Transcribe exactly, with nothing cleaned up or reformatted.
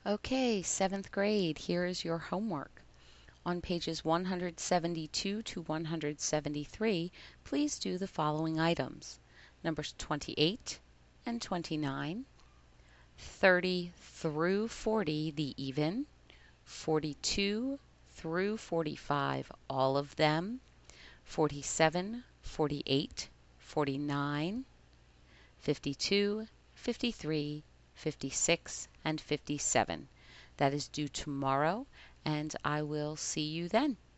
Okay, seventh grade, here is your homework. On pages one hundred seventy-two to one hundred seventy-three, please do the following items. Numbers twenty-eight and twenty-nine, thirty through forty, the even, forty-two through forty-five, all of them, forty-seven, forty-eight, forty-nine, fifty-two, fifty-three, fifty-six, and fifty-seven. That is due tomorrow, and I will see you then.